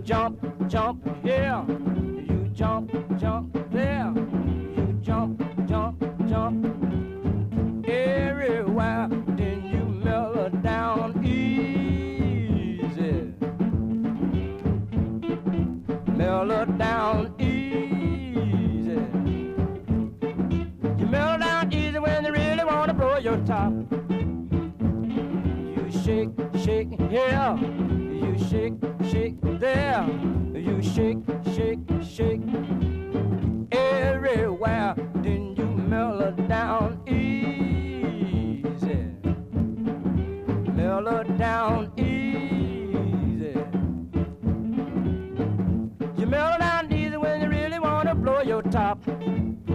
jump, jump here. You jump, jump there. You jump, jump, jump everywhere. Then you mellow down easy. Mellow down easy. You mellow down easy when you really want to blow your top. You shake, shake here. You shake, shake there. You shake, shake, shake everywhere. Then you mellow down easy. Mellow down easy. You mellow down easy when you really want to blow your top.